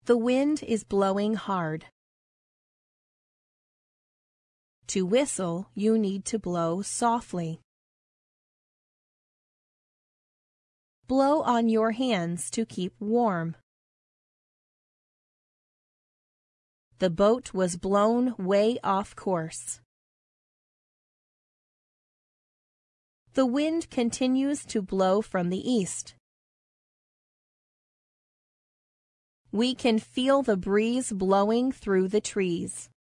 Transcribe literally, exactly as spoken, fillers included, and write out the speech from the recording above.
The wind is blowing hard. To whistle, you need to blow softly. Blow on your hands to keep warm. The boat was blown way off course. The wind continues to blow from the east. We can feel the breeze blowing through the trees.